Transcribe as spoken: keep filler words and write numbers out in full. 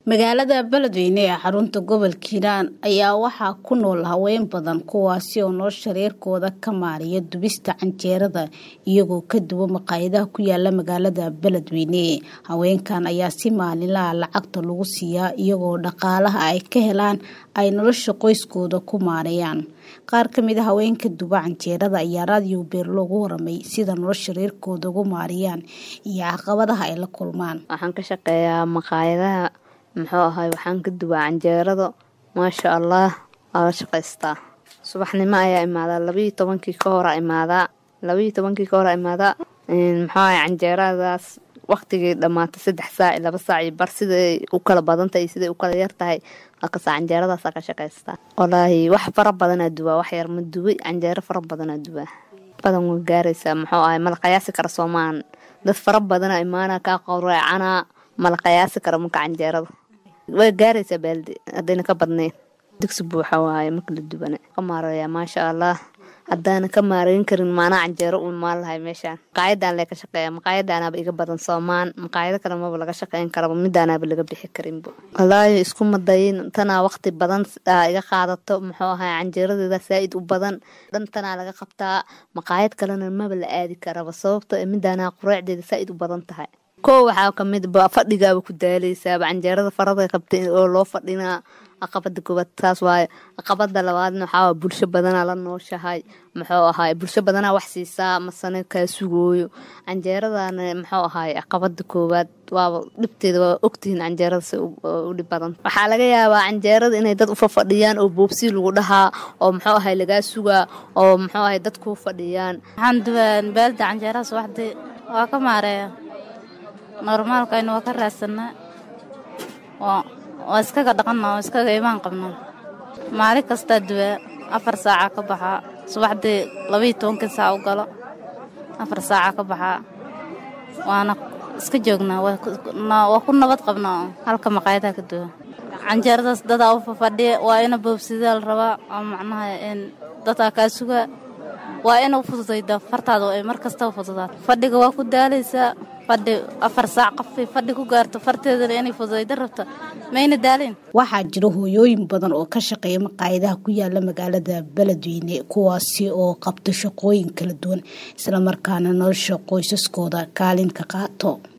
magaalada Beledweyne ee xarunta gobolka Hiiraan ayaa waxaa ku nool haween badan kuwaasi oo nolosha reerkooda ka maariya dubista canjeerada iyagoo ka duwa maqaayadaha ku yaala magaalada Beledweyne. Haweenkan ayaa si maalinle ah lacagta lagu siiyaa iyagoo dhaqaalaha ay ka helaan ay nolosha qoyskooda ku maarayaan. Qaar ka mid ah haweenka duba canjeerada ayaa raadiyo Beerlo ugu waramay sida nolosha reerkooda ugu maarayaan iyo caqabadaha ay la kulmaan. Waxaan ka shaqeeyaa maqaayadaha muxuu ahay waxaan ka dubaa canjeerada maasha Allah waa shaqeystaa. Subaxnimo ayaa imaadaa laba iyo tobankii ka hor imaadaa laba iyo tobankii ka hor imaadaa in muxuu ahay canjeeradaas waqtigii dhamaatay saddex saac laba saac iyo bar siday u kala badan tahay siday u kala yar tahay halka canjeeradaas ka shaqeystaa. Wallaahi wax fara badan aad dubaa wax yar ma dubay canjeero fara badan aad dubaa badan way gaaraysaa muxuu ahay mal qiyaasi kara Soomaan dad fara badan ay imaana ka qowracana mal qiyaasi kara marka canjeerada way gaaraysaa baaldi hadayna ka badnayn digsi buuxa waaye marka la dubana ka maaraya maasha Allah hadana ka maareyn karin maana canjeero u maal lahay meeshaan maqaayadan la ka shaqeeyaa maqaayadan aba iga badan Soomaan maqaayada kale ma laga shaqeyn karo midaan aba laga bixi karin wallaahi isku madayn tana waqti badan iga qaadato muxuu ahay canjeerada saaid u badan dantana laga qabtaa maqaayad kalena ma la aadi karo sababtoo midaan quraacdeeda saaid u badan tahay koo waxa ka mid ba fadhiga ku daalaysaa canjeerada farada qabtay oo loo fadhina aqabada goobad taas waay aqabada labaadna waxa bulsho badan la nooshahay muxuu ahay bulsho badan wax siisaa masana ka sugooyo canjeeradana muxuu ahay aqabada koobaad waa dhibteeda waa ogtiin canjeerada u dhib badan waxa laga yaabaa canjeerada inay dad u fadhiyaan oo boobsi lagu dhahaa oo muxuu ahay laga sugaa oo muxuu ahay dad ku fadhiyaan waxaan duwan baalda canjeerada subaxdii waa ka maareeya normaalka in waa ka raasana waa waa iska ka dhaqanaa waa iska iimaan qabnaa maalin kasta duwa afar saac ka baxa subaxdii laba iyo toban saac u galo afar saac ka baxa waana iska joognaa waa ku nabad qabnaa halka maqaayadaha ka duwa canjeeradaas dad u fadhiya waa ina boobsida la rabaa oo macnaha in dadka ka suga waa ina u fududayda fartaada ay mar kasta u fududaato fadhiga waa ku daalaysaa fadhi afar saac qofay fadhi ku gaarto farteedana inay fududayda rabto mayna daalin. Waxaa jira hooyooyin badan oo ka shaqeeya maqaayadaha ku yaala magaalada Beledweyne kuwaasi oo qabta shaqooyin kala duwan isla markaana nolosha qoysaskooda kaalin ka qaato.